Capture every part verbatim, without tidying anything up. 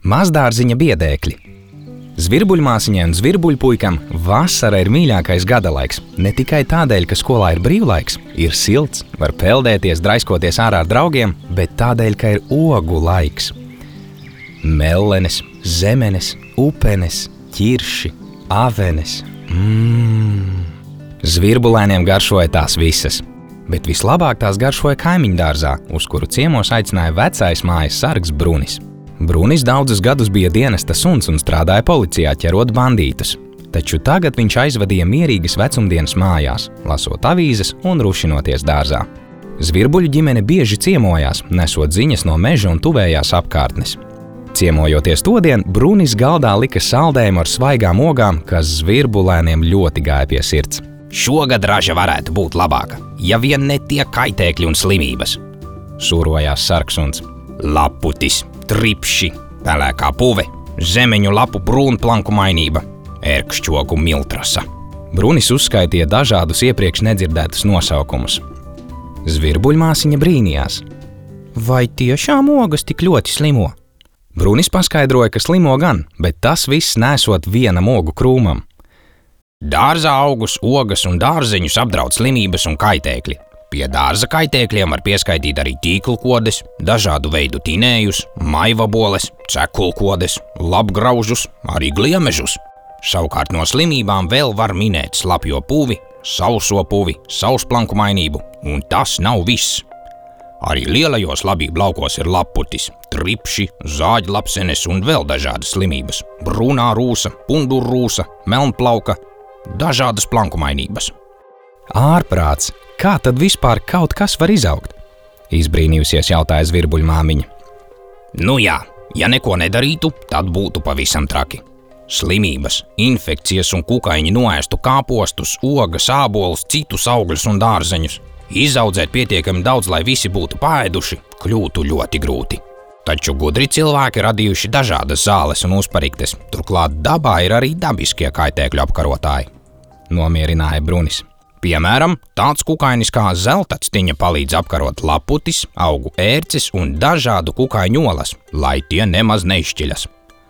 Mazdārziņa biedēkļi. Zvirbuļmāsiņai un zvirbuļpuikam vasara ir mīļākais gadalaiks. Ne tikai tādēļ, ka skolā ir brīvlaiks, ir silts, var peldēties, draiskoties ārā ar draugiem, bet tādēļ, ka ir ogu laiks. Mellenes, zemenes, upenes, ķirši, avenes. Mmm. Zvirbulēniem garšoja tās visas, bet vislabāk tās garšoja kaimiņdārzā, uz kuru ciemos aicināja vecais mājas sargs Brunis. Brunis daudzus gadus bija dienesta suns un strādāja policijā ķerot bandītus, taču tagad viņš aizvadīja mierīgas vecumdienas mājās, lasot avīzes un rušinoties dārzā. Zvirbuļu ģimene bieži ciemojās, nesot ziņas no meža un tuvējās apkārtnes. Ciemojoties todien, Brunis galdā lika saldējumu ar svaigām ogām, kas zvirbulēniem ļoti gāja pie sirds. Šogad raža varētu būt labāka, ja vien netiek kaitēkļi un slimības, sūrojās sarksuns. Laputis, tripši, pelēkā puve, zemeņu lapu brūnplanku mainība, ērkšķogu miltrasa. Brunis uzskaitīja dažādus iepriekš nedzirdētus nosaukumus. Zvirbuļmāsiņa brīnījās. Vai tiešām ogas tik ļoti slimo? Brunis paskaidroja, ka slimo gan, bet tas viss nesot vienam ogu krūmam. Dārzā augus, ogas un dārzeņus apdraud slimības un kaitēkļi. Pie dārza kaitēkļiem var pieskaitīt arī tīklkodes, dažādu veidu tinējus, maivaboles, cekulkodes, labgraužus, arī gliemežus. Savukārt no slimībām vēl var minēt slapjo puvi, sauso puvi, sausplanku mainību, un tas nav viss. Arī lielajos labību laukos ir laputis, tripši, zāģlapsenes un vēl dažādas slimības, brūnā rūsa, pundurrūsa, melnplauka, dažādas planku mainības. Ārprāts, kā tad vispār kaut kas var izaugt? Izbrīnījusies jautāja zvirbuļmāmiņa. Nu jā, ja neko nedarītu, tad būtu pavisam traki. Slimības, infekcijas un kukaiņi noēstu kāpostus, ogas, ābolus, citus augļus un dārzeņus. Izaudzēt pietiekami daudz, lai visi būtu paēduši, kļūtu ļoti grūti. Taču gudri cilvēki radījuši dažādas zāles un uzpariktes, turklāt dabā ir arī dabiskie kaitēkļu apkarotāji, nomierināja Brunis. Piemēram, tāds kukainis kā zeltactiņa palīdz apkarot laputis, augu ērces un dažādu kukaiņu olas, lai tie nemaz neizšķiļas.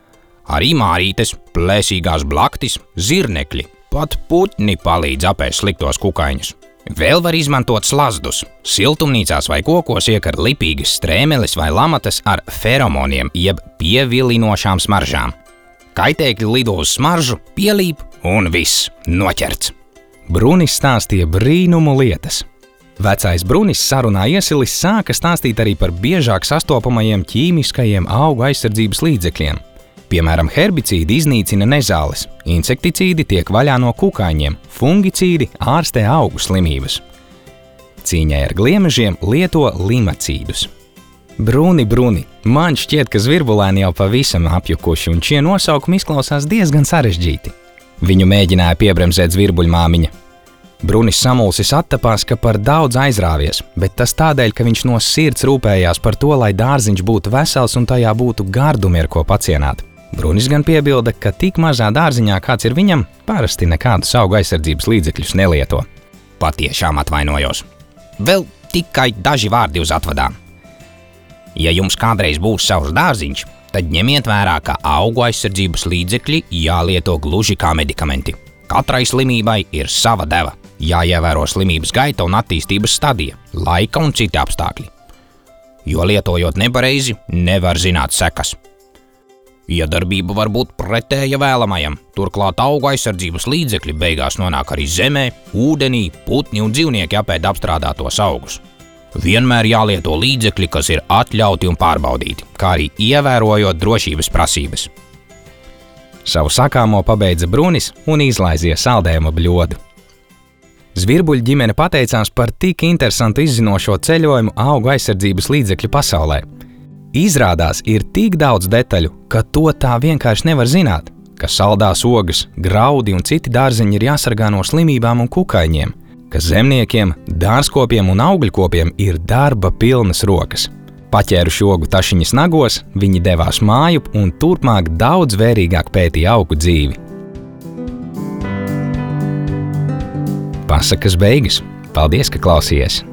Arī mārītes, plēsīgās blaktis, zirnekļi, pat putni palīdz apēst sliktos kukaiņus. Vēl var izmantot slazdus. Siltumnīcās vai kokos iekar lipīgas strēmeles vai lamatas ar feromoniem jeb pievilinošām smaržām. Kaitēkļi lido uz smaržu, pielīp un viss noķerts. Brunis stāstīja brīnumu lietas. Vecais Brunis sarunā iesilis sāka stāstīt arī par biežāk sastopamajiem ķīmiskajiem augu aizsardzības līdzekļiem. Piemēram, herbicīdi iznīcina nezāles, insekticīdi tiek vaļā no kukaiņiem, fungicīdi ārstē augu slimības. Cīņai ar gliemežiem lieto limacīdus. Bruni, bruni, man šķiet, ka zvirbulēni jau pavisam apjukuši, un šie nosaukumi izklausās diezgan sarežģīti. Viņu mēģināja piebremzēt zvirbuļmāmiņa. Brunis samulsis attapās, ka par daudz aizrāvies, bet tas tādēļ, ka viņš no sirds rūpējās par to, lai dārziņš būtu vesels un tajā būtu gardumi, ar ko pacienāt. Brunis gan piebilda, ka tik mazā dārziņā, kāds ir viņam, parasti nekādus augu aizsardzības līdzekļus nelieto. Patiešām atvainojos. Vēl tikai daži vārdi uz atvadām. Ja jums kādreiz būs savs dārziņš, tad ņemiet vērā, ka augu aizsardzības līdzekļi jālieto gluži kā medikamenti. Katrai slimībai ir sava deva. Jāievēro slimības gaita un attīstības stadija, laika un citi apstākļi. Jo lietojot nepareizi, nevar zināt sekas. Iedarbība var būt pretēja vēlamajam, turklāt augu aizsardzības līdzekļi beigās nonāk arī zemē, ūdenī, putni un dzīvnieki apēd apstrādātos augus. Vienmēr jālieto līdzekļi, kas ir atļauti un pārbaudīti, kā arī ievērojot drošības prasības. Savu sakāmo pabeidza Brunis un izlaizīja saldējuma bļodu. Zvirbuļu ģimene pateicās par tik interesantu izzinošo ceļojumu augu aizsardzības līdzekļu pasaulē. Izrādās, ir tik daudz detaļu, ka to tā vienkārši nevar zināt, ka saldās ogas, graudi un citi dārzeņi ir jāsargā no slimībām un kukaiņiem, ka zemniekiem, dārzkopiem un augļkopiem ir darba pilnas rokas. Paķēruši ogu tašiņas nagos, viņi devās mājup un turpmāk daudz vērīgāk pētīja augu dzīvi. Pasakas beigas. Paldies, ka klausījies!